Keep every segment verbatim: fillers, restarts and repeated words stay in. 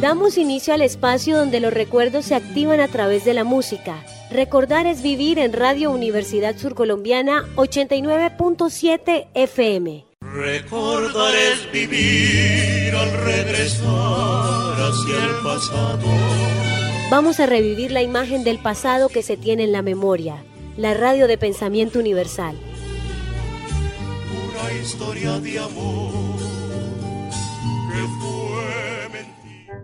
Damos inicio al espacio donde los recuerdos se activan a través de la música. Recordar es vivir en Radio Universidad Surcolombiana ochenta y nueve punto siete F M. Recordar es vivir al regresar hacia el pasado. Vamos a revivir la imagen del pasado que se tiene en la memoria. La radio de pensamiento universal. Una historia de amor que fue mentira.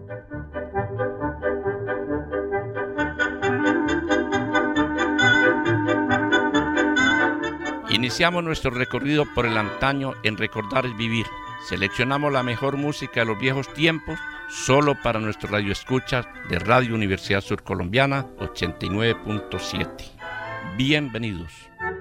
Iniciamos nuestro recorrido por el antaño en Recordar es Vivir. Seleccionamos la mejor música de los viejos tiempos solo para nuestros radioescuchas de Radio Universidad Surcolombiana ochenta y nueve punto siete. Bienvenidos.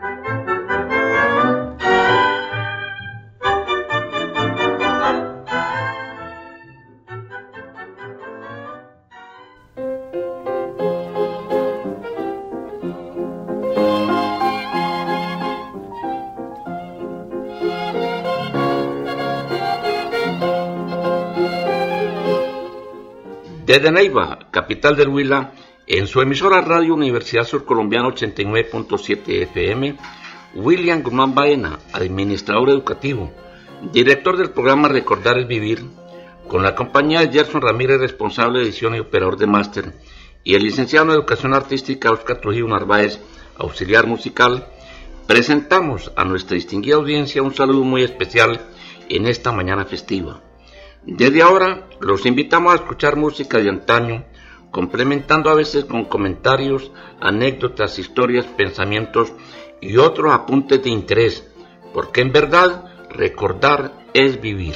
Desde Neiva, capital del Huila, en su emisora Radio Universidad Surcolombiana ochenta y nueve punto siete F M, William Guzmán Baena, administrador educativo, director del programa Recordar es Vivir, con la compañía de Gerson Ramírez, responsable de edición y operador de máster, y el licenciado en Educación Artística Oscar Trujillo Narváez, auxiliar musical, presentamos a nuestra distinguida audiencia un saludo muy especial en esta mañana festiva. Desde ahora los invitamos a escuchar música de antaño, complementando a veces con comentarios, anécdotas, historias, pensamientos y otros apuntes de interés, porque en verdad recordar es vivir.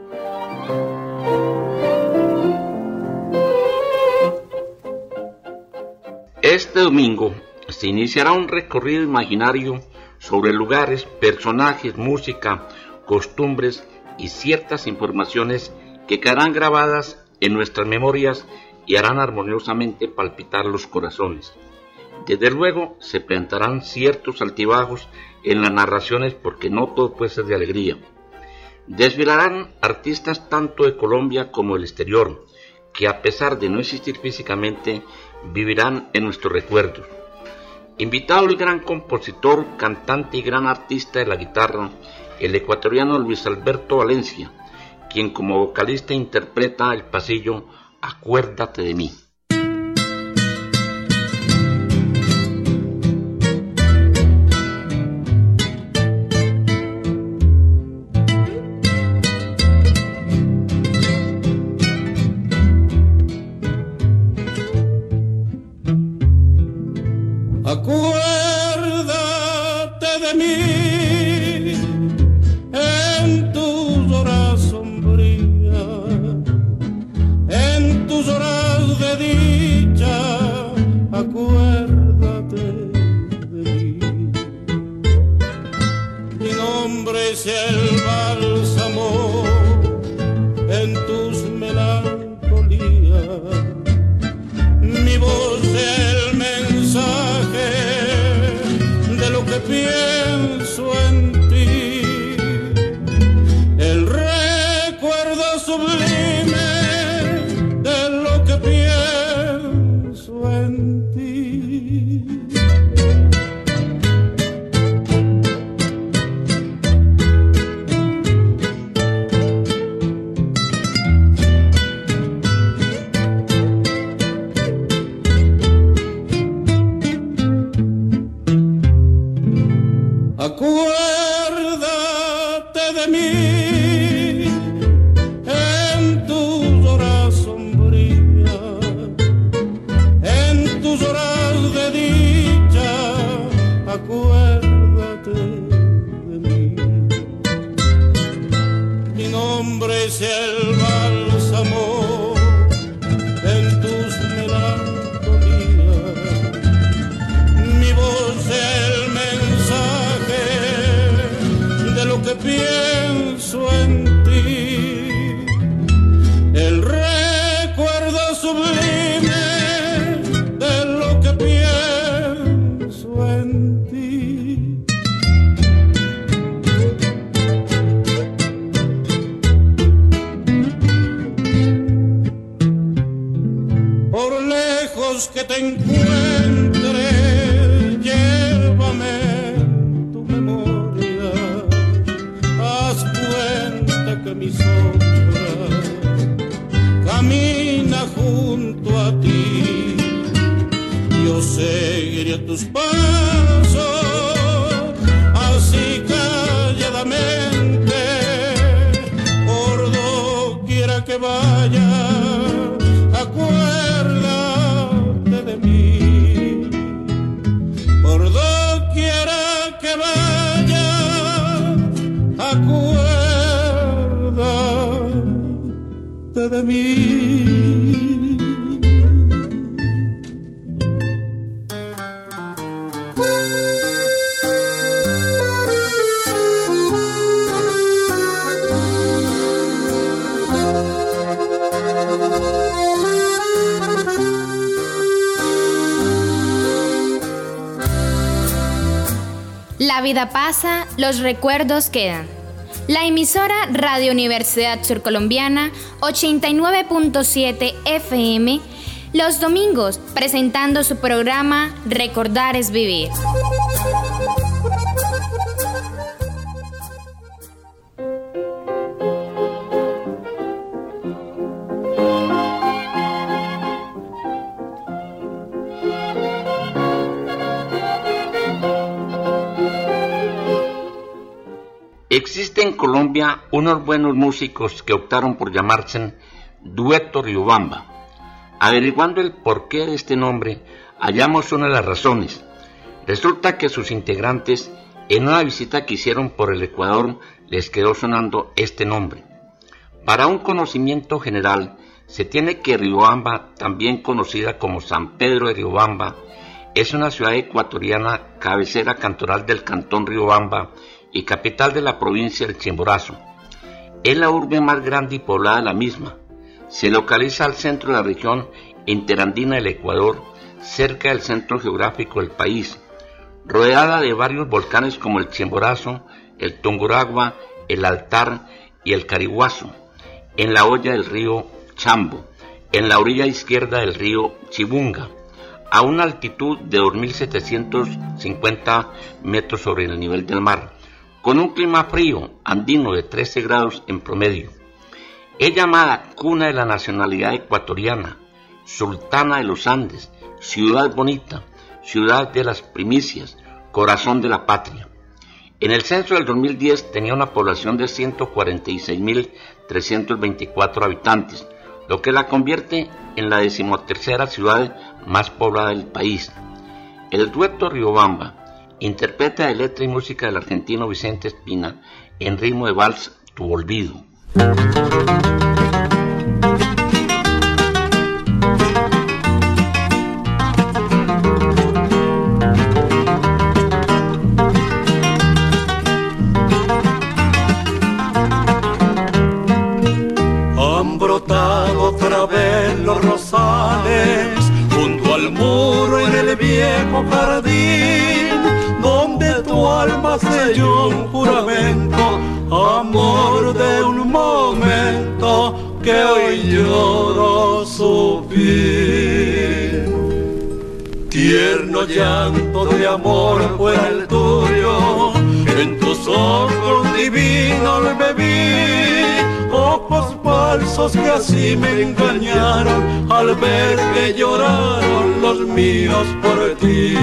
Este domingo se iniciará un recorrido imaginario sobre lugares, personajes, música, costumbres y ciertas informaciones que quedarán grabadas en nuestras memorias y harán armoniosamente palpitar los corazones. Desde luego se presentarán ciertos altibajos en las narraciones porque no todo puede ser de alegría. Desfilarán artistas tanto de Colombia como del exterior, que a pesar de no existir físicamente, vivirán en nuestros recuerdos. Invitado el gran compositor, cantante y gran artista de la guitarra, el ecuatoriano Luis Alberto Valencia, quien como vocalista interpreta el pasillo Acuérdate de mí. Acuérdate de mí en tus horas sombrías, en tus horas de dicha. Acuérdate de mí. Mi nombre sea el bálsamo en tus melancolías, mi voz sea el mensaje de lo que pienso en ti, el recuerdo sublime de lo que pienso en ti. Acuérdate de mí en tus horas sombrías, en tus horas de dicha. Acuérdate de mí. Mi nombre sea el bálsamo en tus melancolías, mi voz sea el mensaje de lo que pienso en ti, el recuerdo sublime de lo que pienso en ti. que te encuentre, llévame en tu memoria. Haz cuenta que mi sombra camina junto a ti. Yo seguiré tus pasos, así calladamente, por doquiera que vaya. Acuérdate de mí, por doquiera que vaya, acuérdate de mí. La vida pasa, los recuerdos quedan. La emisora Radio Universidad Surcolombiana ochenta y nueve punto siete F M, los domingos presentando su programa Recordar es Vivir. Existe en Colombia unos buenos músicos que optaron por llamarse Dueto Riobamba. Averiguando el porqué de este nombre, hallamos una de las razones. Resulta que sus integrantes, en una visita que hicieron por el Ecuador, les quedó sonando este nombre. Para un conocimiento general, se tiene que Riobamba, también conocida como San Pedro de Riobamba, es una ciudad ecuatoriana, cabecera cantonal del cantón Riobamba y capital de la provincia del Chimborazo. Es la urbe más grande y poblada de la misma. Se localiza al centro de la región interandina del Ecuador, cerca del centro geográfico del país, rodeada de varios volcanes como el Chimborazo, el Tungurahua, el Altar y el Cariguazo, en la hoya del río Chambo, en la orilla izquierda del río Chibunga, a una altitud de dos mil setecientos cincuenta metros sobre el nivel del mar, con un clima frío, andino de trece grados en promedio. Es llamada cuna de la nacionalidad ecuatoriana, sultana de los Andes, ciudad bonita, ciudad de las primicias, corazón de la patria. En el censo del dos mil diez tenía una población de ciento cuarenta y seis mil trescientos veinticuatro habitantes, lo que la convierte en la decimotercera ciudad más poblada del país. El Dueto Riobamba interpreta de letra y música del argentino Vicente Espina en ritmo de vals Tu Olvido. Han brotado otra vez los rosales junto al muro en el viejo jardín, donde tu alma selló un juramento, amor de un momento que hoy lloro su fin. Tierno llanto de amor fue el tuyo, en tus ojos divinos bebí, ojos falsos que así me engañaron al ver que lloraron los míos por ti.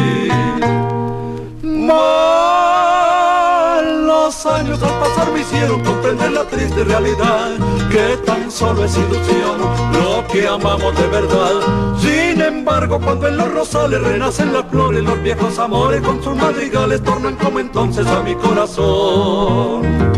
Mal los años al pasar me hicieron comprender la triste realidad, que tan solo es ilusión lo que amamos de verdad. Sin embargo, cuando en los rosales renacen las flores, los viejos amores con sus madrigales tornan como entonces a mi corazón.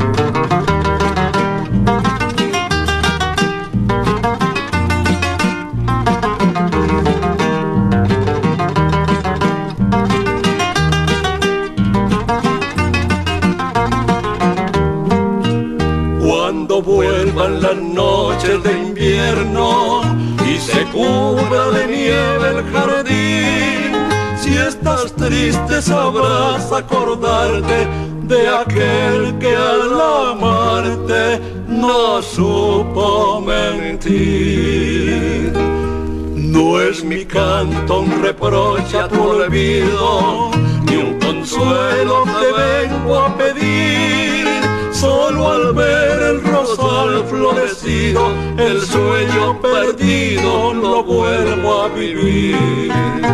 Vuelvan las noches de invierno y se cubra de nieve el jardín, si estás triste sabrás acordarte de aquel que al amarte no supo mentir. No pues mi canto un reproche a tu olvido, ni un consuelo te vengo a pedir. Solo al ver el rosal florecido, el sueño perdido lo vuelvo a vivir.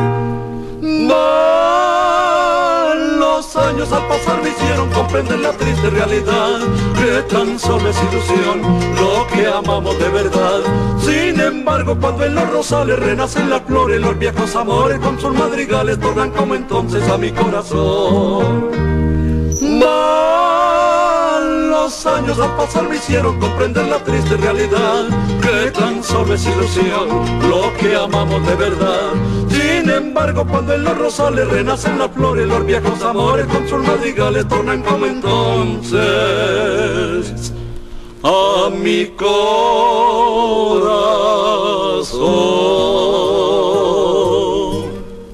No, los años al pasar me hicieron comprender la triste realidad, que tan solo es ilusión lo que amamos de verdad. Sin embargo, cuando en los rosales renacen las flores, los viejos amores con sus madrigales tornan como entonces a mi corazón. Mal, los años al pasar me hicieron comprender la triste realidad, que tan solo es ilusión lo que amamos de verdad. Sin embargo, cuando en los rosales renacen las flores, los viejos amores con sus madrigales tornan como entonces a mi corazón.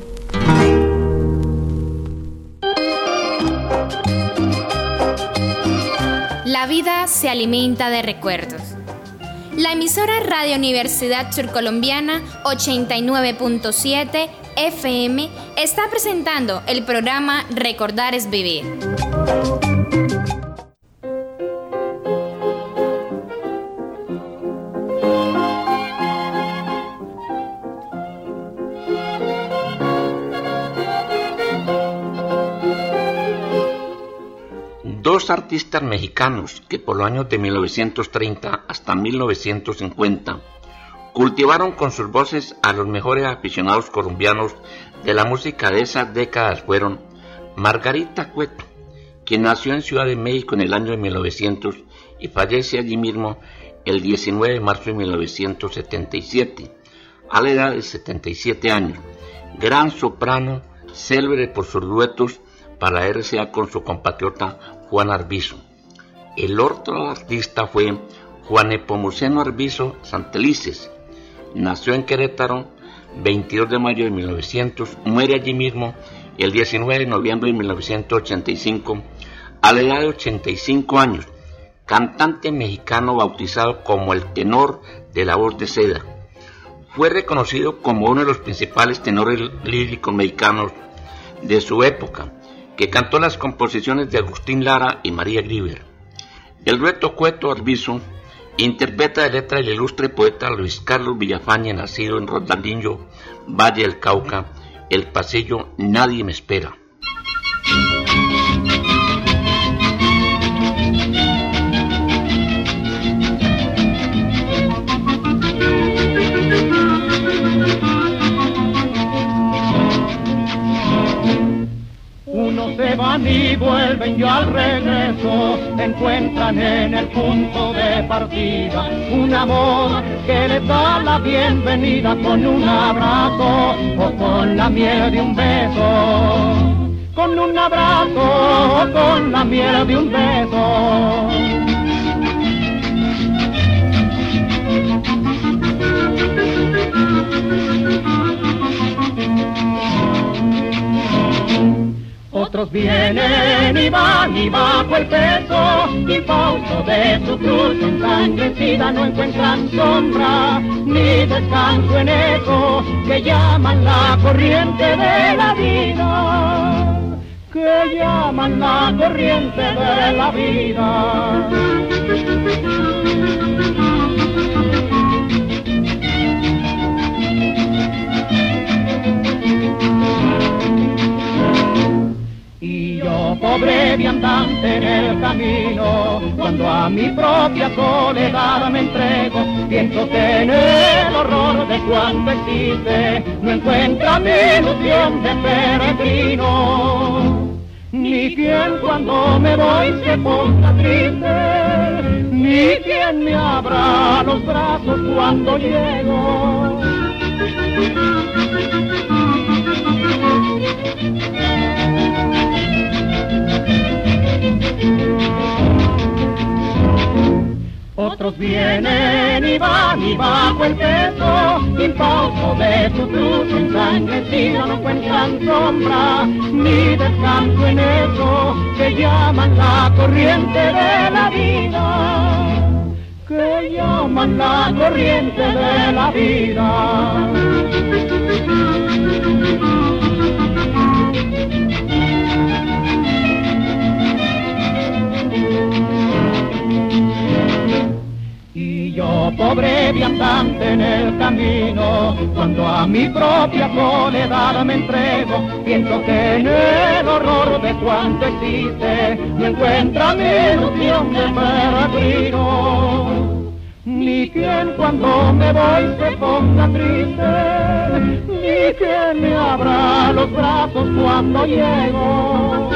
La vida se alimenta de recuerdos. La emisora Radio Universidad Surcolombiana ochenta y nueve punto siete F M está presentando el programa Recordar es Vivir. Dos artistas mexicanos que por los años de mil novecientos treinta hasta mil novecientos cincuenta cultivaron con sus voces a los mejores aficionados colombianos de la música de esas décadas fueron Margarita Cueto, quien nació en Ciudad de México en el año de mil novecientos y fallece allí mismo el diecinueve de marzo de mil novecientos setenta y siete, a la edad de setenta y siete años, gran soprano, célebre por sus duetos para la R C A con su compatriota Juan Arvizo. El otro artista fue Juan Nepomuceno Arvizo Santelices. Nació en Querétaro, veintidós de mayo de mil novecientos, muere allí mismo el diecinueve de noviembre de mil novecientos ochenta y cinco, a la edad de ochenta y cinco años, cantante mexicano bautizado como el tenor de la voz de seda. Fue reconocido como uno de los principales tenores líricos mexicanos de su época, que cantó las composiciones de Agustín Lara y María Grieber. El dueto Cueto-Arvizo interpreta la letra del ilustre poeta Luis Carlos Villafañe, nacido en Rondalillo, Valle del Cauca, El Pasillo, Nadie me espera. Se van y vuelven, yo al regreso encuentran en el punto de partida un amor que les da la bienvenida con un abrazo o con la miel de un beso, con un abrazo o con la miel de un beso. Otros vienen y van y bajo el peso infausto de su cruz ensangrecida no encuentran sombra ni descanso en eso que llaman la corriente de la vida, que llaman la corriente de la vida. Pobre viandante en el camino, cuando a mi propia soledad me entrego, pienso que en el horror de cuanto existe no encuentra mi ilusión de peregrino. Ni quien cuando me voy se ponga triste, ni quien me abra los brazos cuando llego. Otros vienen y van y bajo el peso infausto de su cruz ensangrecida no encuentran sombra ni descanso en eso que llaman la corriente de la vida, que llaman la corriente de la vida. pobre viandante en el camino. Cuando a mi propia soledad me entrego, pienso que en el horror de cuanto existe me encuentra mi ilusión de peregrino. Ni quien cuando me voy se ponga triste, ni quien me abra los brazos cuando llego.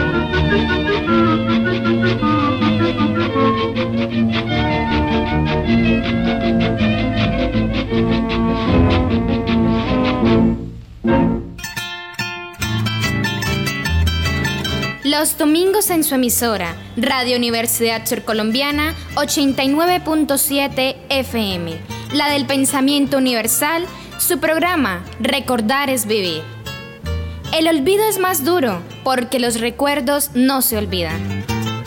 Los domingos en su emisora, Radio Universidad Surcolombiana ochenta y nueve punto siete F M, la del pensamiento universal, su programa Recordar es Vivir. El olvido es más duro porque los recuerdos no se olvidan.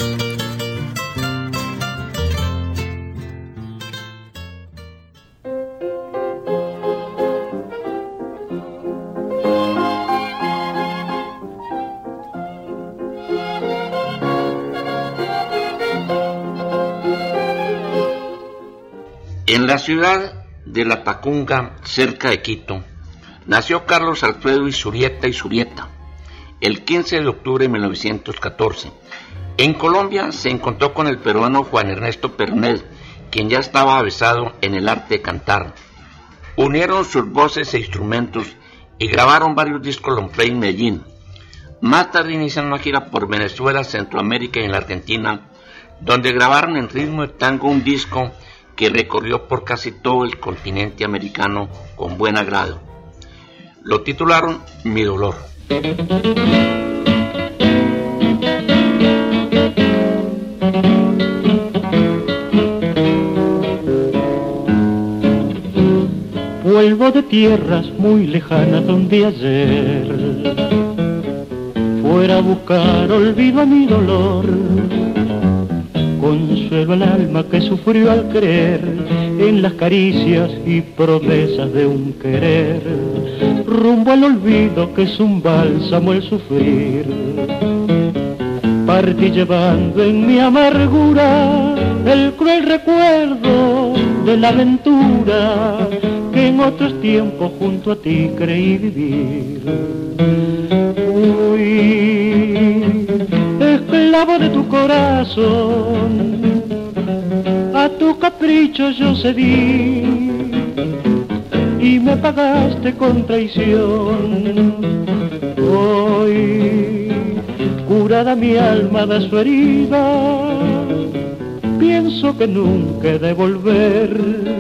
En la ciudad de La Tacunga, cerca de Quito, nació Carlos Alfredo Izurieta Izurieta, el quince de octubre de mil novecientos catorce. En Colombia se encontró con el peruano Juan Ernesto Pernell, quien ya estaba avezado en el arte de cantar. Unieron sus voces e instrumentos y grabaron varios discos long play en Medellín. Más tarde iniciaron una gira por Venezuela, Centroamérica y en la Argentina, donde grabaron en ritmo de tango un disco que recorrió por casi todo el continente americano con buen agrado. Lo titularon Mi Dolor. Vuelvo de tierras muy lejanas donde ayer fuera a buscar olvido a mi dolor, consuelo al alma que sufrió al creer en las caricias y promesas de un querer, rumbo al olvido que es un bálsamo el sufrir. Partí llevando en mi amargura el cruel recuerdo de la aventura que en otros tiempos junto a ti creí vivir. Fui esclavo de tu corazón, a tu capricho yo cedí y me pagaste con traición. Hoy, curada mi alma de su herida, pienso que nunca he de volver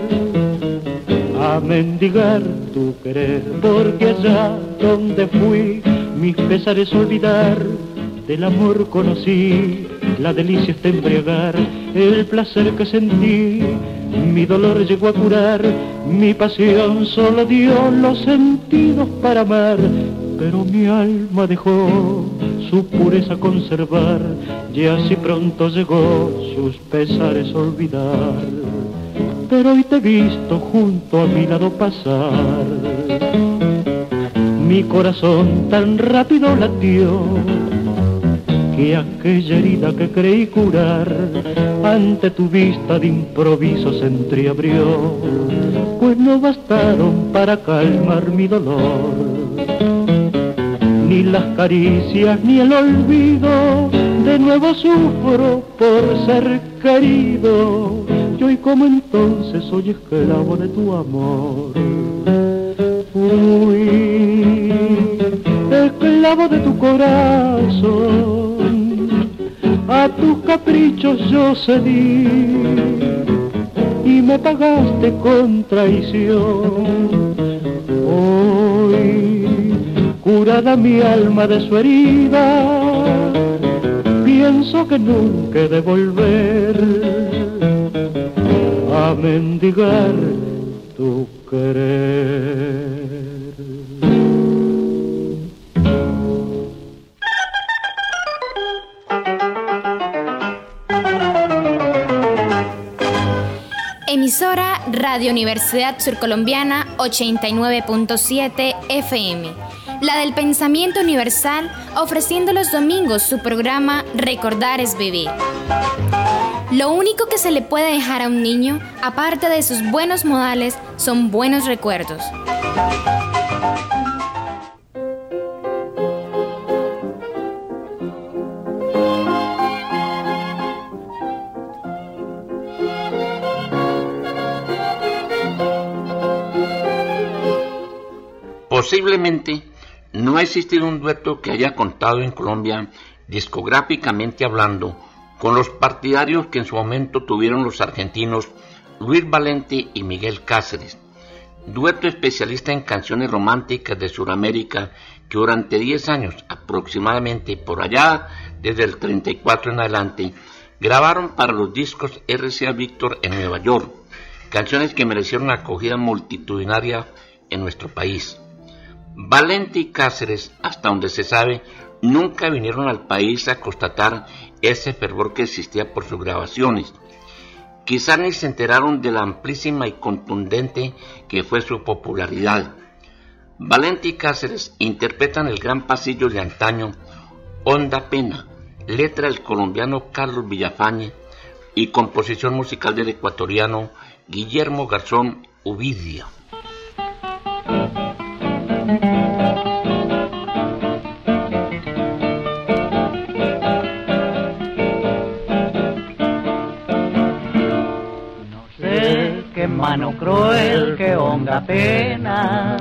a mendigar tu querer, porque allá donde fui mis pesares olvidar, del amor conocí la delicia de embriagar, el placer que sentí, mi dolor llegó a curar, mi pasión solo dio los sentidos para amar, pero mi alma dejó su pureza conservar, y así pronto llegó sus pesares olvidar. Pero hoy te he visto junto a mi lado pasar, mi corazón tan rápido latió, que aquella herida que creí curar, ante tu vista de improviso se entreabrió, pues no bastaron para calmar mi dolor, ni las caricias ni el olvido, de nuevo sufro por ser querido, y hoy como entonces soy esclavo de tu amor. Fui esclavo de tu corazón, a tus caprichos yo cedí y me pagaste con traición. Hoy, curada mi alma de su herida, pienso que nunca he de volver a mendigar tu querer. Emisora Radio Universidad Surcolombiana ochenta y nueve punto siete F M, la del pensamiento universal, ofreciendo los domingos su programa Recordar es Vivir. Lo único que se le puede dejar a un niño, aparte de sus buenos modales, son buenos recuerdos. Posiblemente no ha existido un dueto que haya contado en Colombia, discográficamente hablando, con los partidarios que en su momento tuvieron los argentinos Luis Valente y Miguel Cáceres, dueto especialista en canciones románticas de Sudamérica que durante diez años aproximadamente, por allá desde el treinta y cuatro en adelante, grabaron para los discos R C A Víctor en Nueva York, canciones que merecieron una acogida multitudinaria en nuestro país. Valente y Cáceres, hasta donde se sabe, nunca vinieron al país a constatar ese fervor que existía por sus grabaciones. Quizá ni se enteraron de la amplísima y contundente que fue su popularidad. Valente y Cáceres interpretan el gran pasillo de antaño, Honda Pena, letra del colombiano Carlos Villafañe y composición musical del ecuatoriano Guillermo Garzón Uvidia. Mano cruel que honda pena,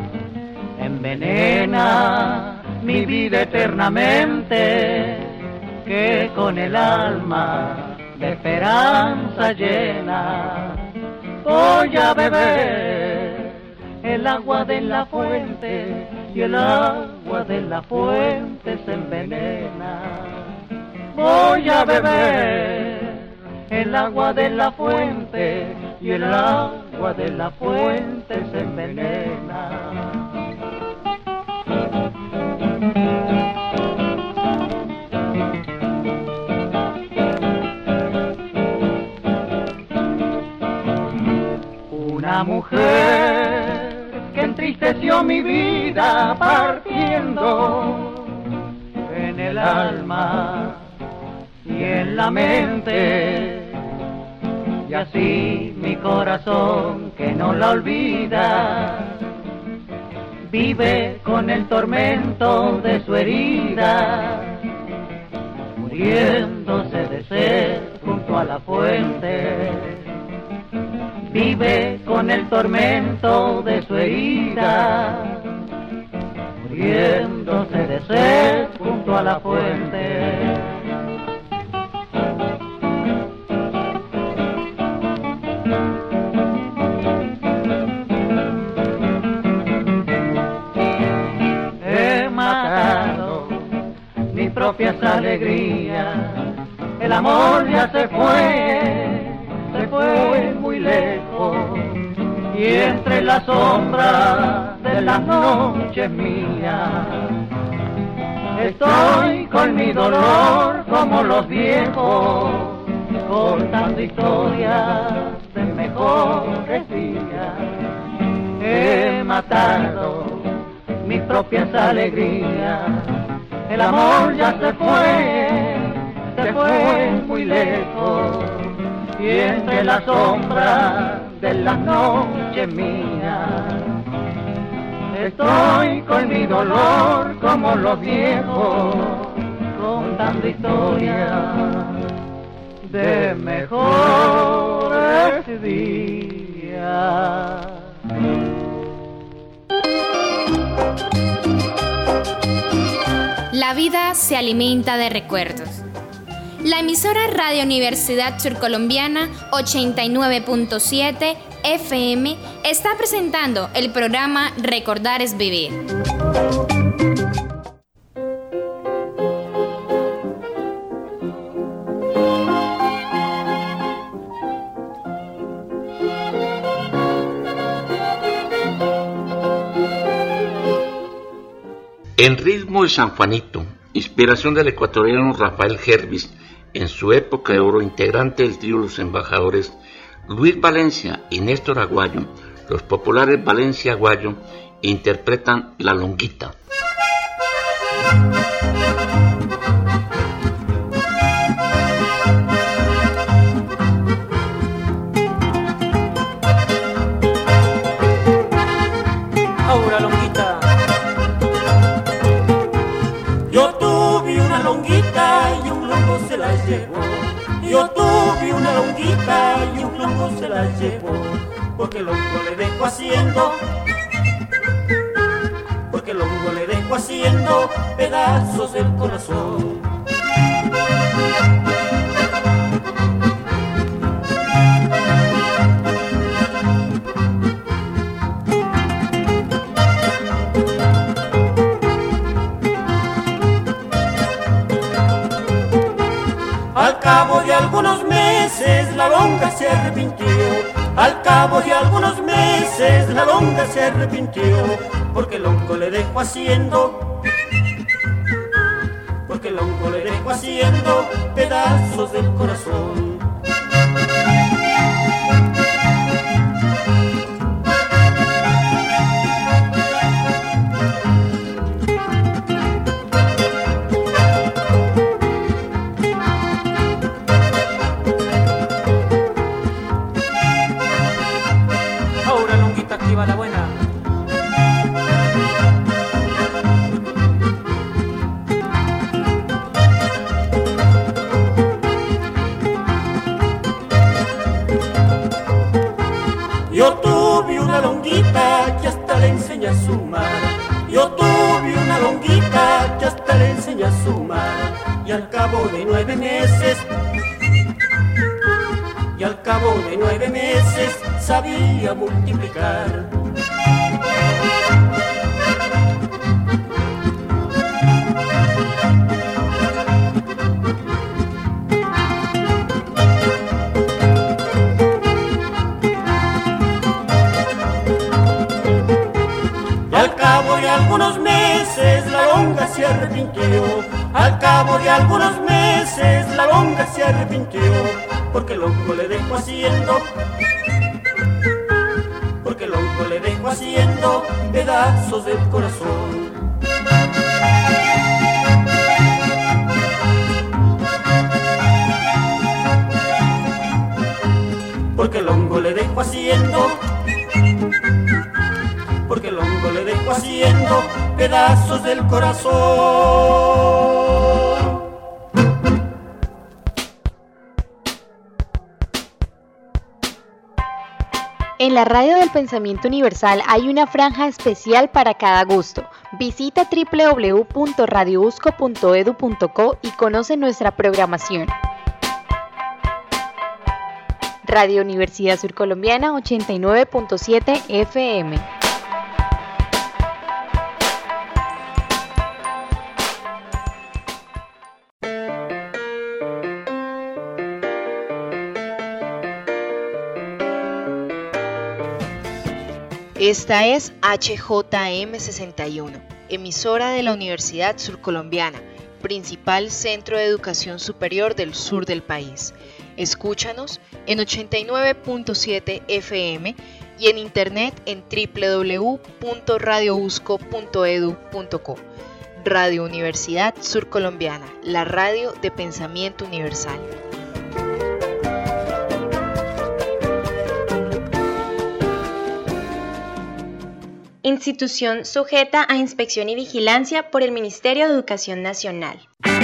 envenena mi vida eternamente, que con el alma de esperanza llena voy a beber el agua de la fuente, y el agua de la fuente se envenena. Voy a beber el agua de la fuente, y el agua de la fuente se envenena. Una mujer que entristeció mi vida partiendo en el alma y en la mente, y así mi corazón que no la olvida vive con el tormento de su herida, muriéndose de sed junto a la fuente. Vive con el tormento de su herida, muriéndose de sed junto a la fuente. Propias alegrías, el amor ya se fue, se fue muy lejos, y entre la sombra de las noches mías estoy con mi dolor como los viejos, contando historias de mejores días. He matado mis propias alegrías, el amor ya se fue, se fue muy lejos, y entre la sombra de las noches mías estoy con mi dolor como los viejos, contando historias de mejores días. La vida se alimenta de recuerdos. La emisora Radio Universidad Surcolombiana ochenta y nueve punto siete F M está presentando el programa Recordar es Vivir. En ritmo de San Juanito, inspiración del ecuatoriano Rafael Gervis, en su época de oro, integrante del trío Los Embajadores, Luis Valencia y Néstor Aguayo, los populares Valencia Aguayo, interpretan La Longuita. Yo tuve una longuita y un longo se la llevó, porque el hongo le dejo haciendo, porque el hongo le dejo haciendo pedazos del corazón. Al cabo de algunos meses la longa se arrepintió, al cabo de algunos meses la longa se arrepintió, porque el hongo le dejó haciendo, porque el hongo le dejó haciendo pedazos del corazón. La buena. Yo tuve una longuita que hasta le enseña a sumar, yo tuve una longuita que hasta le enseña a sumar, y al cabo de nueve meses, y al cabo de nueve meses sabía multiplicar. Y al cabo de algunos meses la longa se arrepintió, al cabo de algunos meses la longa se arrepintió, porque el hongo le dejó haciendo, porque el hongo le dejó haciendo pedazos del corazón. Porque el hongo le dejó haciendo, porque el hongo le dejó haciendo pedazos del corazón. En la Radio del Pensamiento Universal hay una franja especial para cada gusto. Visita doble u doble u doble u punto radio usco punto edu punto co y conoce nuestra programación. Radio Universidad Surcolombiana ochenta y nueve punto siete F M. Esta es H J M sesenta y uno, emisora de la Universidad Surcolombiana, principal centro de educación superior del sur del país. Escúchanos en ochenta y nueve punto siete F M y en internet en doble u doble u doble u punto radio usco punto edu punto co. Radio Universidad Surcolombiana, la radio de pensamiento universal. Institución sujeta a inspección y vigilancia por el Ministerio de Educación Nacional.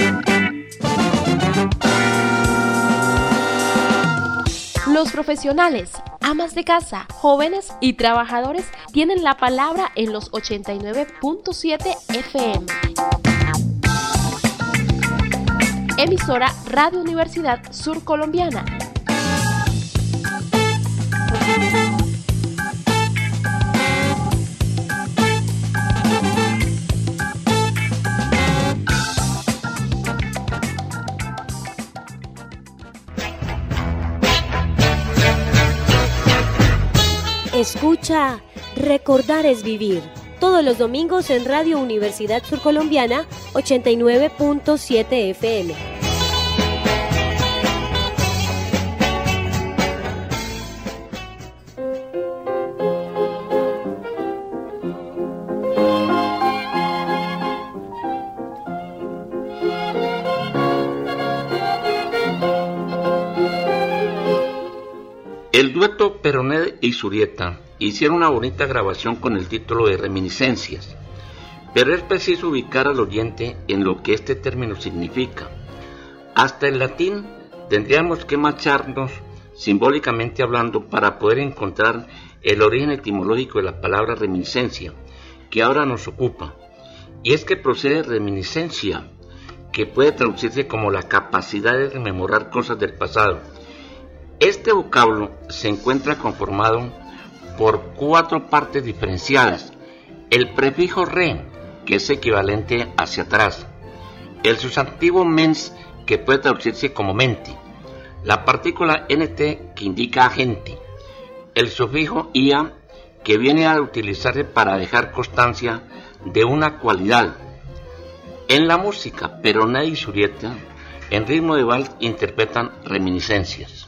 Los profesionales, amas de casa, jóvenes y trabajadores tienen la palabra en los ochenta y nueve punto siete F M. Emisora Radio Universidad Surcolombiana. Escucha, recordar es vivir. Todos los domingos en Radio Universidad Surcolombiana ochenta y nueve punto siete F M. El dueto Peroné y Zurieta hicieron una bonita grabación con el título de Reminiscencias, pero es preciso ubicar al oyente en lo que este término significa. Hasta el latín tendríamos que marcharnos, simbólicamente hablando, para poder encontrar el origen etimológico de la palabra reminiscencia, que ahora nos ocupa. Y es que procede reminiscencia, que puede traducirse como la capacidad de rememorar cosas del pasado. Este vocablo se encuentra conformado por cuatro partes diferenciadas. El prefijo re, que es equivalente hacia atrás. El sustantivo mens, que puede traducirse como mente. La partícula nt, que indica agente. El sufijo ia, que viene a utilizarse para dejar constancia de una cualidad. En la música, Peroné y Surieta, en ritmo de vals, interpretan reminiscencias.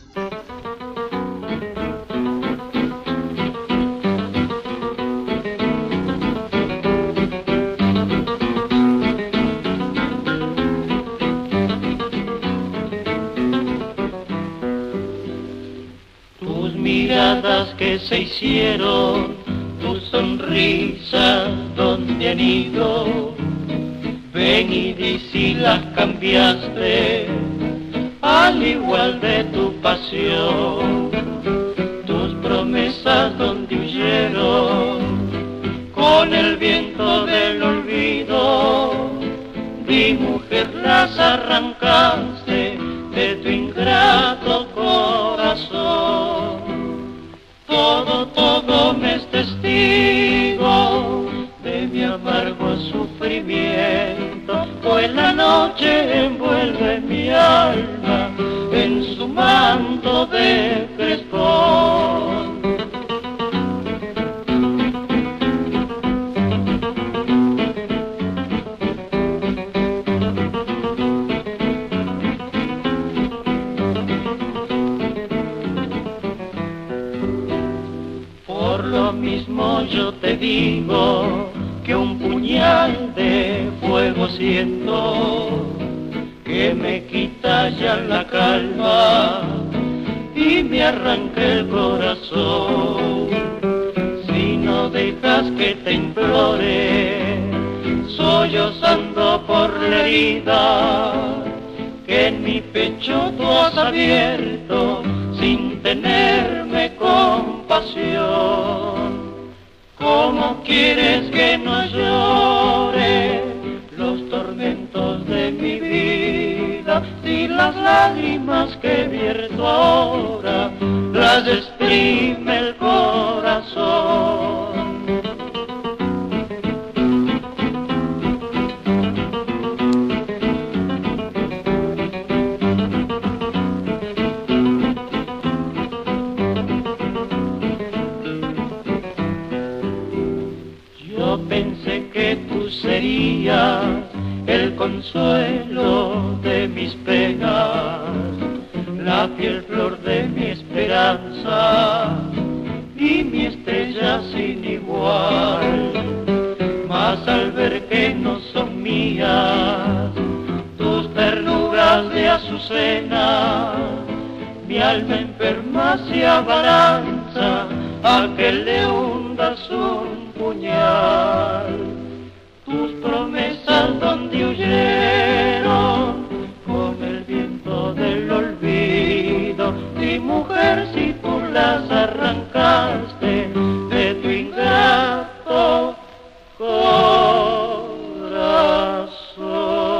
Tus miradas que se hicieron, tus sonrisas donde han ido. Ven y di si las cambiaste, al igual de tu pasión. Tus promesas donde huyeron, con el viento del olvido. Di mujer las arrancaste de tu ingrato corazón. Todo, todo me es testigo de mi amargo sufrimiento, pues la noche envuelve mi alma en su manto de crespón. Por lo mismo yo te digo que un puñal de fuego siento, que me quita ya la calma y me arranca el corazón. Si no dejas que te implore, sollozando por la herida que en mi pecho tú has abierto sin tenerme compasión. ¿Cómo quieres que no llore los tormentos de mi vida, si las lágrimas que vierto ahora las exprime el corazón? Pensé que tú serías el consuelo de mis penas, la fiel flor de mi esperanza y mi estrella sin igual. Mas al ver que no son mías tus ternuras de azucena, mi alma enferma se abalanza a que le hundas un puñal. Tus promesas donde huyeron con el viento del olvido, y mujer si tú las arrancaste de tu ingrato corazón.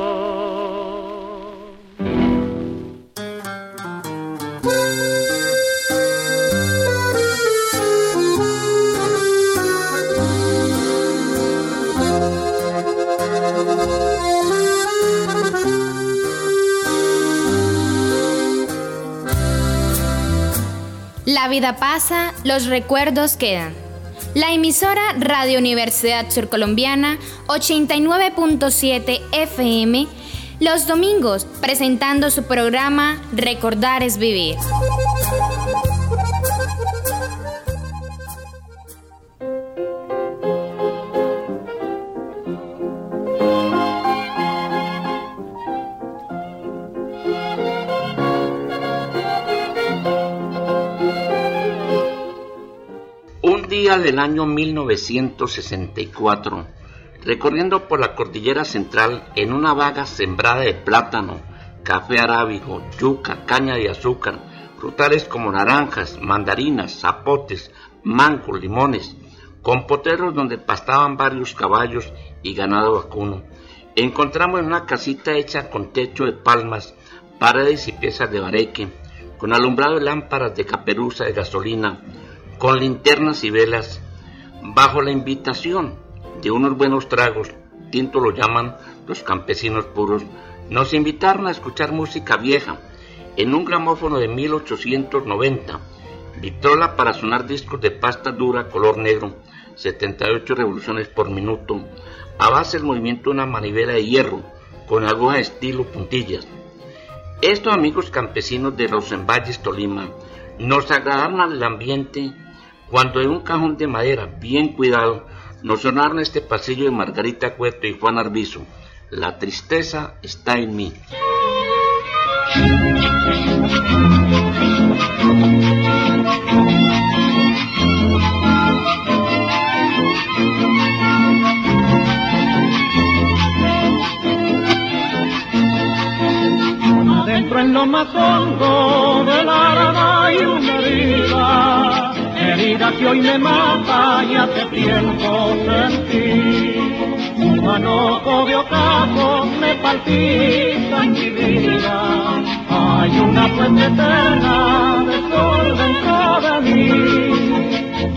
La vida pasa, los recuerdos quedan. La emisora Radio Universidad Surcolombiana ochenta y nueve punto siete F M, los domingos presentando su programa Recordar es Vivir. Del año mil novecientos sesenta y cuatro, recorriendo por la cordillera central en una vaga sembrada de plátano, café arábigo, yuca, caña de azúcar, frutales como naranjas, mandarinas, zapotes, mangos, limones, con poteros donde pastaban varios caballos y ganado vacuno. Encontramos una casita hecha con techo de palmas, paredes y piezas de bareque, con alumbrado de lámparas de caperuza de gasolina, con linternas y velas, bajo la invitación de unos buenos tragos, tinto lo llaman los campesinos puros. Nos invitaron a escuchar música vieja en un gramófono de mil ochocientos noventa, vitrola para sonar discos de pasta dura color negro, setenta y ocho revoluciones por minuto, a base del movimiento de una manivela de hierro, con aguja estilo puntillas. Estos amigos campesinos de Rosenvalles, Tolima, nos agradaron al ambiente cuando en un cajón de madera bien cuidado nos sonaron este pasillo de Margarita Cueto y Juan Arbizu, La tristeza está en mí. Adentro en lo más hondo del alma hay una herida, herida que hoy me mata y hace tiempo sentí. Un manojo de ocasos me palpita en mi vida, hay una fuente eterna de sol dentro de mí.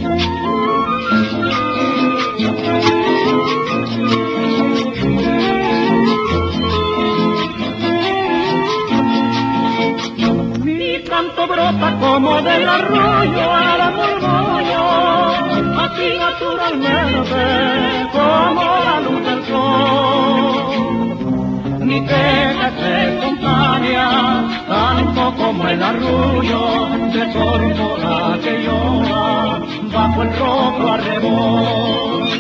Mi canto brota como del arroyo al murmullo, así naturalmente como la luz del sol. Mi queja es espontánea, tanto como el arrullo de tórtola que llora bajo el rojo arrebol.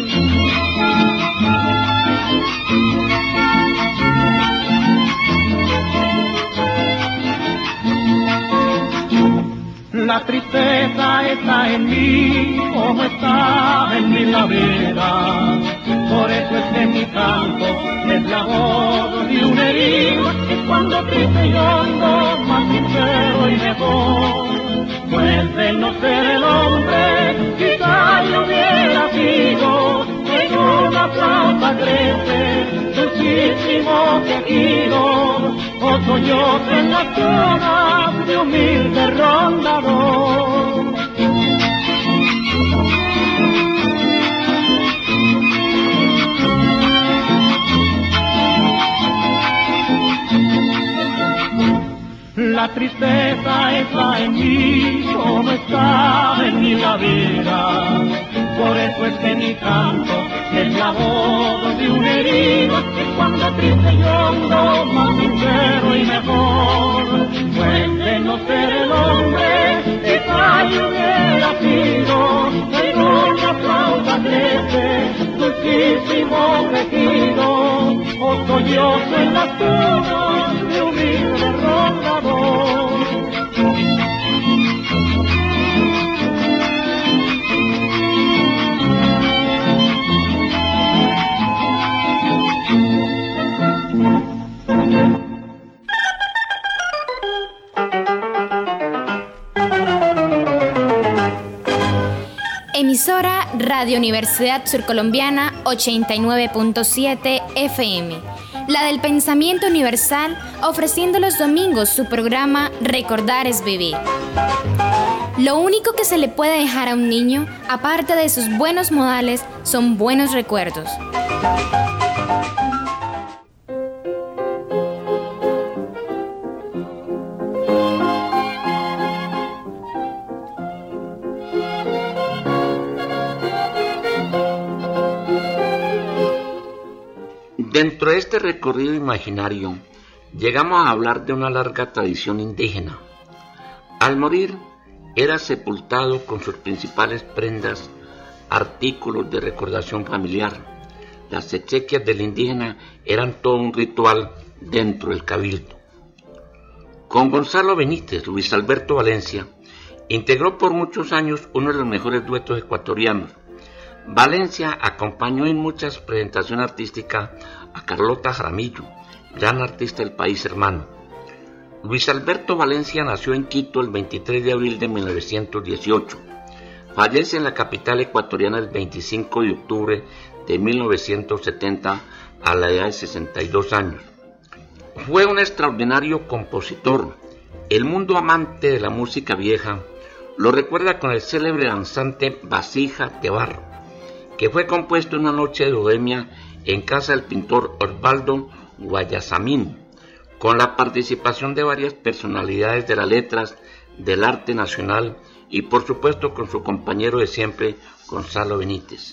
La tristeza está en mí, como está en mí la vida. Por eso es que mi canto es la voz de un herido, y cuando triste yo ando más sincero y mejor. Pues de no ser el hombre, quizá yo hubiera sido en una flauta crece, dulcísimo quejido, o sollozos en las zonas de humilde rondador. La tristeza está en mí, como está en mí la vida. Por eso es que mi canto es la voz de un herido, que cuando triste yo ando más sincero y mejor. Pues de no ser el hombre, quizá yo hubiera sido en una flauta crece, dulcísimo quejido, o sollozo en las tunas de humilde rondador. Emisora Radio Universidad Surcolombiana ochenta y nueve punto siete F M, la del pensamiento universal, ofreciendo los domingos su programa Recordar es Vivir. Lo único que se le puede dejar a un niño, aparte de sus buenos modales, son buenos recuerdos. Dentro de este recorrido imaginario, llegamos a hablar de una larga tradición indígena. Al morir, era sepultado con sus principales prendas, artículos de recordación familiar. Las exequias del indígena eran todo un ritual dentro del cabildo. Con Gonzalo Benítez, Luis Alberto Valencia, integró por muchos años uno de los mejores duetos ecuatorianos. Valencia acompañó en muchas presentaciones artísticas a Carlota Jaramillo, gran artista del país hermano. Luis Alberto Valencia nació en Quito el veintitrés de abril de mil novecientos dieciocho. Fallece en la capital ecuatoriana el veinticinco de octubre de mil novecientos setenta a la edad de sesenta y dos años. Fue un extraordinario compositor. El mundo amante de la música vieja lo recuerda con el célebre danzante Vasija de Barro, que fue compuesto en una noche de bohemia en casa del pintor Osvaldo Guayasamín, con la participación de varias personalidades de las letras, del arte nacional y por supuesto con su compañero de siempre, Gonzalo Benítez.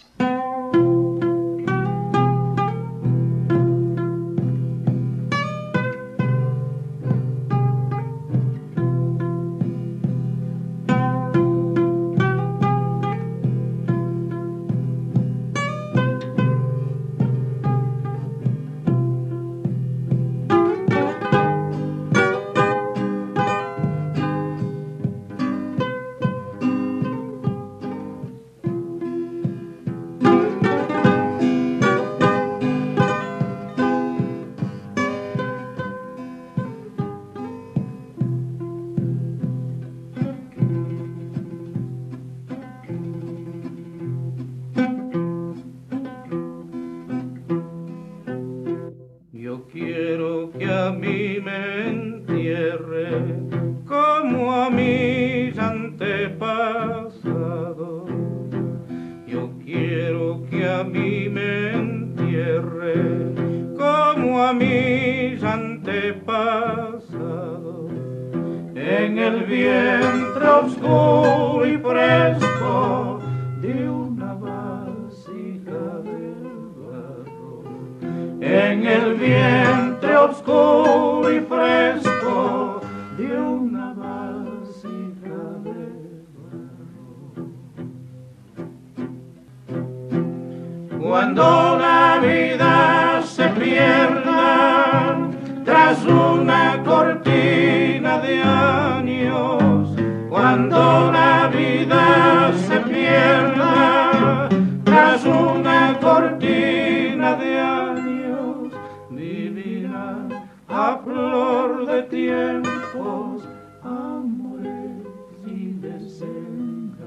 Cuando la vida se pierda tras una cortina de años, cuando la vida se pierda tras una cortina de años, vivirán a flor de tiempos, amores y desengaños,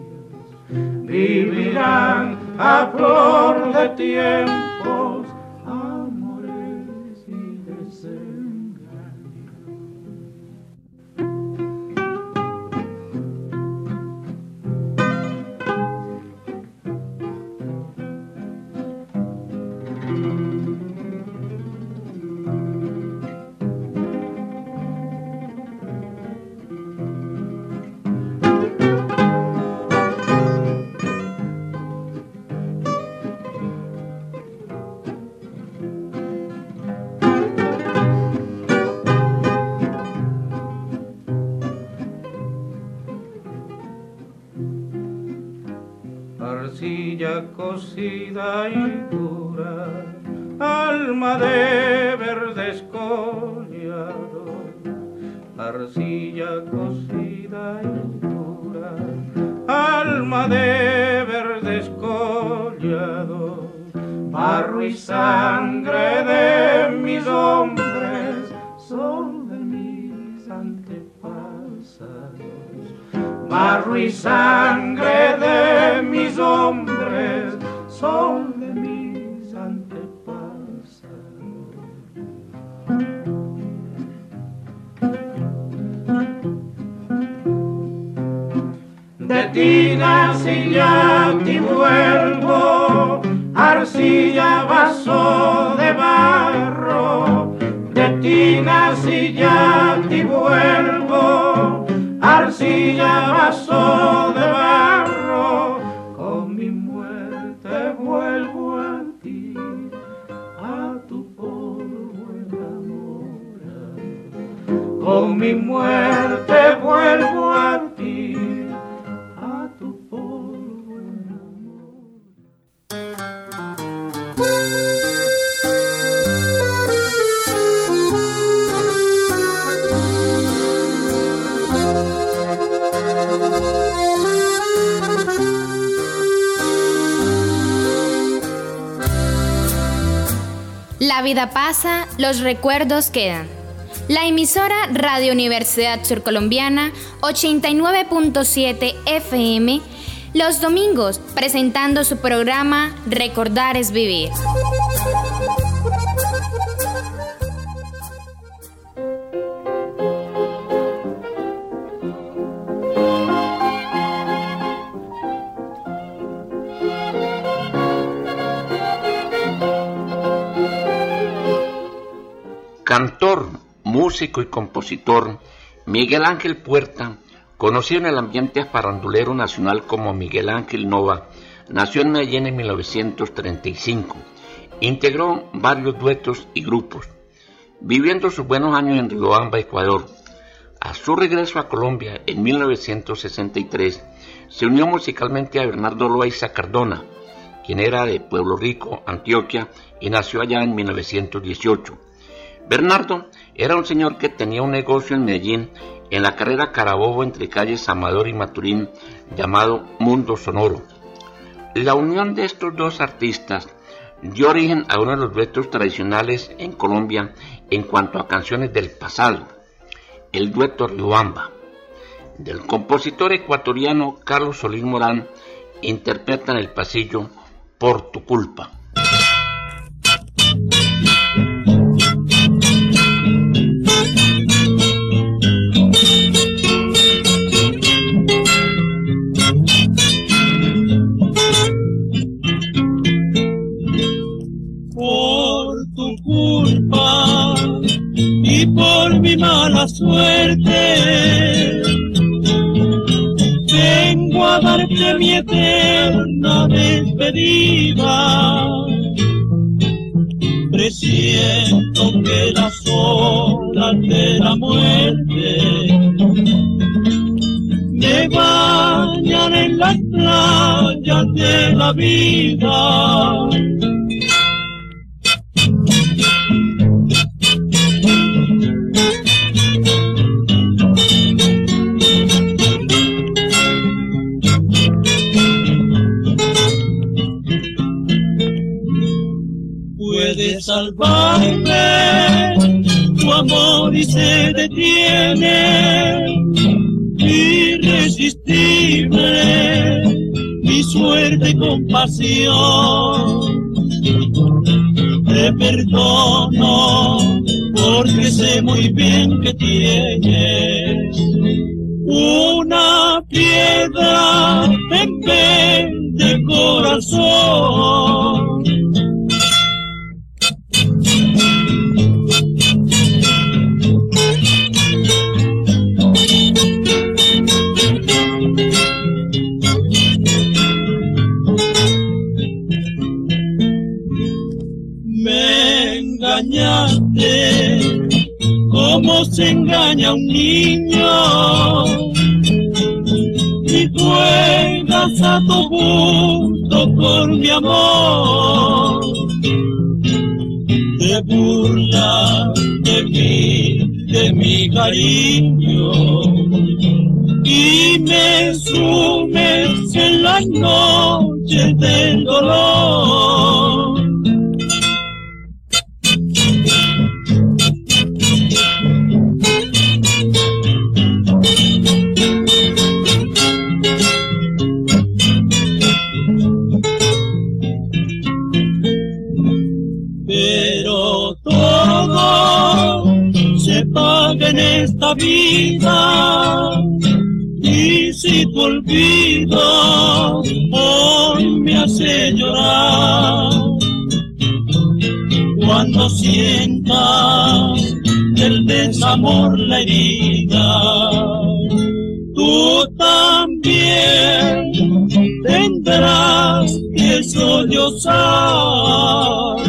vivirán a flor de tiempos, amores y desengaños. Arcilla cocida y dura, alma de verde escollado, arcilla cocida y dura, alma de verde escollado, barro y sangre de mis hombres, sol de mis antepasados, barro y sangre de mis hombres, sol de mis antepasados. De ti nací y a ti vuelvo, arcilla, vaso de barro. De ti nací y a ti vuelvo, arcilla, vaso de barro. Con mi muerte vuelvo a ti, a tu polvo enamorado. Con mi muerte vuelvo a ti, a tu polvo enamorado. La vida pasa, los recuerdos quedan. La emisora Radio Universidad Surcolombiana ochenta y nueve punto siete F M, los domingos presentando su programa Recordar es Vivir. Cantor, músico y compositor, Miguel Ángel Puerta, conocido en el ambiente farandulero nacional como Miguel Ángel Nova, nació en Medellín en mil novecientos treinta y cinco. Integró varios duetos y grupos, viviendo sus buenos años en Riobamba, Ecuador. A su regreso a Colombia en mil novecientos sesenta y tres, se unió musicalmente a Bernardo Loaiza Cardona, quien era de Pueblo Rico, Antioquia, y nació allá en mil novecientos dieciocho. Bernardo era un señor que tenía un negocio en Medellín, en la carrera Carabobo entre calles Amador y Maturín, llamado Mundo Sonoro. La unión de estos dos artistas dio origen a uno de los duetos tradicionales en Colombia en cuanto a canciones del pasado, el dueto Riobamba. Del compositor ecuatoriano Carlos Solís Morán, interpreta en el pasillo Por tu culpa. Y por mi mala suerte vengo a darte mi eterna despedida. Presiento que las olas de la muerte me bañan en las playas de la vida. Puede salvarme tu amor y se detiene, irresistible mi suerte y compasión. Te perdono porque sé muy bien que tienes una piedra en vez de corazón. Cómo se engaña un niño y juegas a tu gusto con mi amor. Te burlas de mí, de mi cariño, y me sumes en las noches del dolor. En esta vida, y si tu olvido hoy me hace llorar, cuando sientas del desamor la herida, tú también tendrás que sollozar.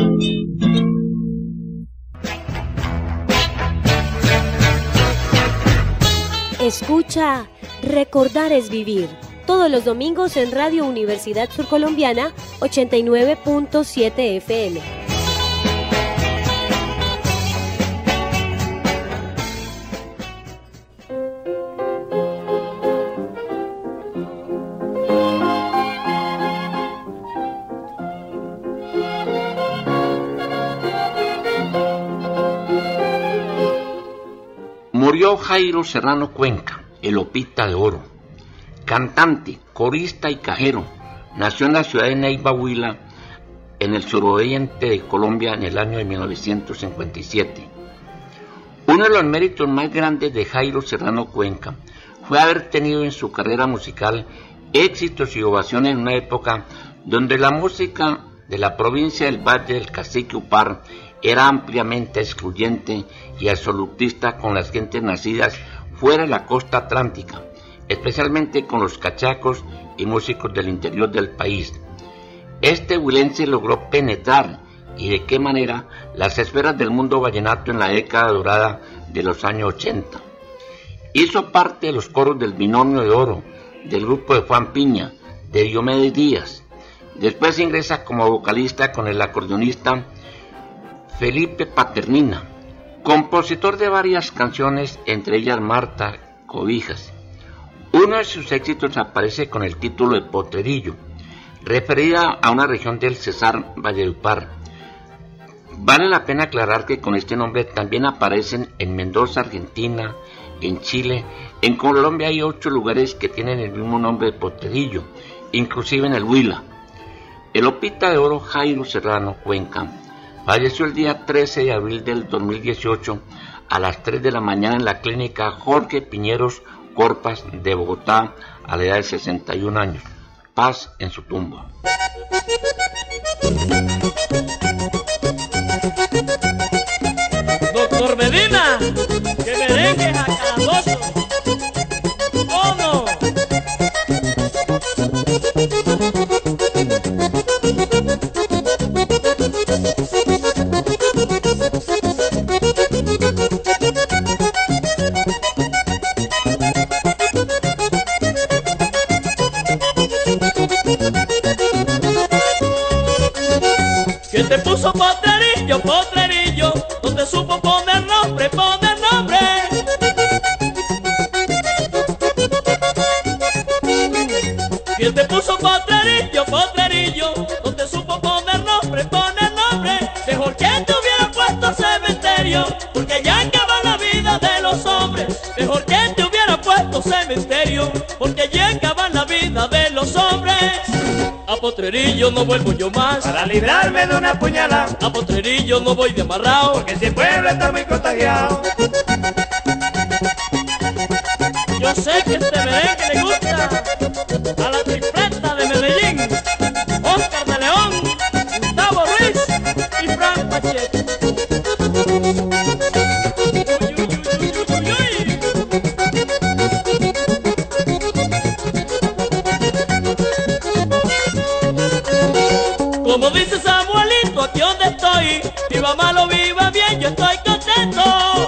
Escucha Recordar es Vivir, todos los domingos en Radio Universidad Surcolombiana ochenta y nueve punto siete F M. Nació Jairo Serrano Cuenca, el Opita de Oro, cantante, corista y cajero. Nació en la ciudad de Neiva, Huila, en el suroriente de Colombia en el año de mil novecientos cincuenta y siete. Uno de los méritos más grandes de Jairo Serrano Cuenca fue haber tenido en su carrera musical éxitos y ovaciones en una época donde la música de la provincia del Valle del Cacique Upar era ampliamente excluyente y absolutista con las gentes nacidas fuera de la costa atlántica, especialmente con los cachacos y músicos del interior del país. Este huilense logró penetrar, y de qué manera, las esferas del mundo vallenato en la década dorada de los años ochenta. Hizo parte de los coros del Binomio de Oro, del grupo de Juan Piña, de Diomedes Díaz. Después ingresa como vocalista con el acordeonista Felipe Paternina, compositor de varias canciones, entre ellas Marta, Cobijas. Uno de sus éxitos aparece con el título de Potrerillo, referida a una región del Cesar Valledupar. Vale la pena aclarar que con este nombre también aparecen en Mendoza, Argentina, en Chile, en Colombia hay ocho lugares que tienen el mismo nombre de Potrerillo, inclusive en el Huila. El Opita de Oro Jairo Serrano Cuenca falleció el día trece de abril del dos mil dieciocho a las tres de la mañana en la clínica Jorge Piñeros Corpas de Bogotá a la edad de sesenta y un años. Paz en su tumba. Doctor Medina, que merengues acadoso. ¡Oh, no! ¿Quién te puso potrerillo, potrerillo? No te supo poner nombre, poner nombre. ¿Quién te puso potrerillo, potrerillo? No te supo poner nombre, poner nombre. Mejor que te hubiera puesto cementerio, porque ya acaba la vida de los hombres. Mejor que te hubiera puesto cementerio, porque ya acaba la vida de los hombres. A Potrerillo no vuelvo yo más, para librarme de una puñalada. A Potrerillo no voy de amarrado, porque si el pueblo está muy contagiado. Yo sé que este merengue le gusta a la tripleta de Medellín, Oscar de León, Gustavo Ruiz y Fran Pachete. Como dice Samuelito, aquí donde estoy, viva malo, viva bien, yo estoy contento.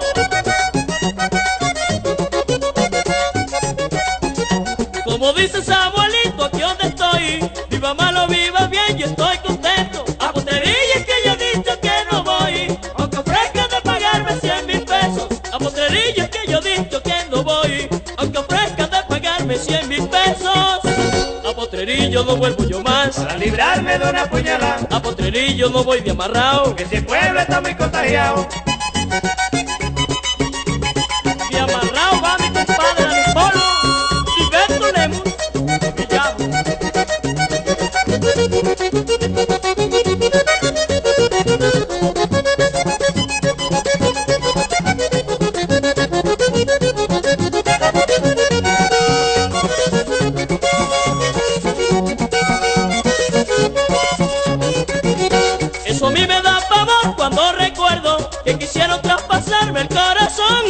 Como dice Samuelito, aquí donde estoy, viva malo, viva bien, yo estoy contento. A Potrerillo es que yo he dicho que no voy, aunque ofrezcan de pagarme cien mil pesos. A Potrerillo es que yo he dicho que no voy, aunque ofrezcan de pagarme cien mil pesos. A Potrerillo no vuelvo yo más, para librarme de una puñalada. A Potrerillo no voy de amarrado, porque si el pueblo está muy contagiado. De amarrado va mi compadre Alipolo, Gilberto Lemus, me llamo. Eso a mí me da pavor cuando recuerdo que quisieron traspasarme el corazón.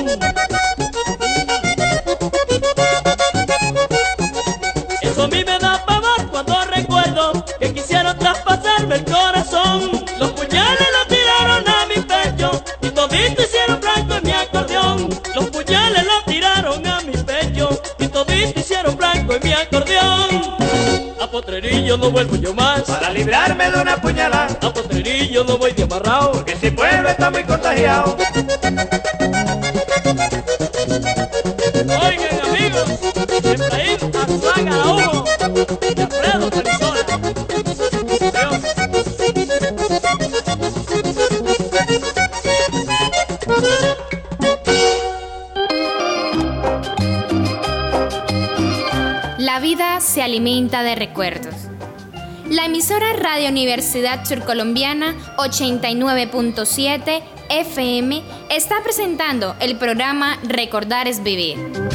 Eso a mí me da pavor cuando recuerdo que quisieron traspasarme el corazón. Los puñales los tiraron a mi pecho y todito hicieron blanco en mi acordeón. Los puñales los tiraron a mi pecho y todito hicieron blanco en mi acordeón. A Potrerillo no vuelvo yo más, para librarme de una puñalada. A Potrerillo no voy de amarrado, porque si el pueblo está muy contagiado. Oigan amigos, Efraín Azuaga Araújo y Alfredo Calizola. La vida se alimenta de recuerdos. La emisora Radio Universidad Surcolombiana ochenta y nueve punto siete F M está presentando el programa Recordar es Vivir.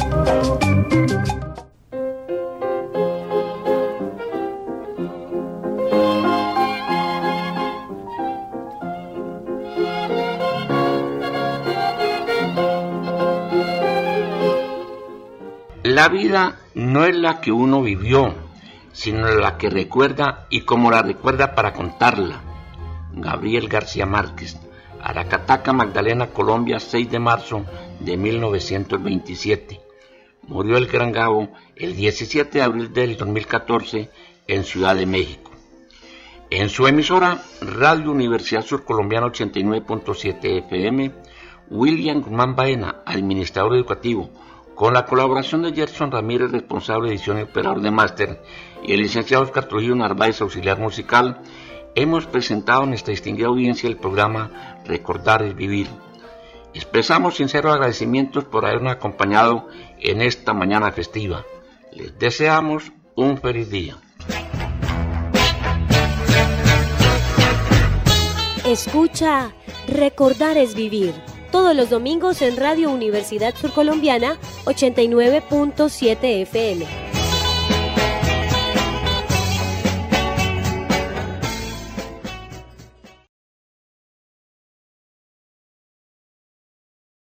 La vida no es la que uno vivió, sino la que recuerda y como la recuerda para contarla. Gabriel García Márquez, Aracataca, Magdalena, Colombia, seis de marzo de mil novecientos veintisiete. Murió el Gran Gabo el diecisiete de abril del dos mil catorce en Ciudad de México. En su emisora Radio Universidad Surcolombiana ochenta y nueve punto siete F M, William Guzmán Baena, administrador educativo, con la colaboración de Gerson Ramírez, responsable de edición y operador de máster, y el licenciado Oscar Trujillo Narváez, auxiliar musical, hemos presentado a nuestra distinguida audiencia el programa Recordar es Vivir. Expresamos sinceros agradecimientos por habernos acompañado en esta mañana festiva. Les deseamos un feliz día. Escucha Recordar es Vivir, todos los domingos en Radio Universidad Surcolombiana ochenta y nueve punto siete F M.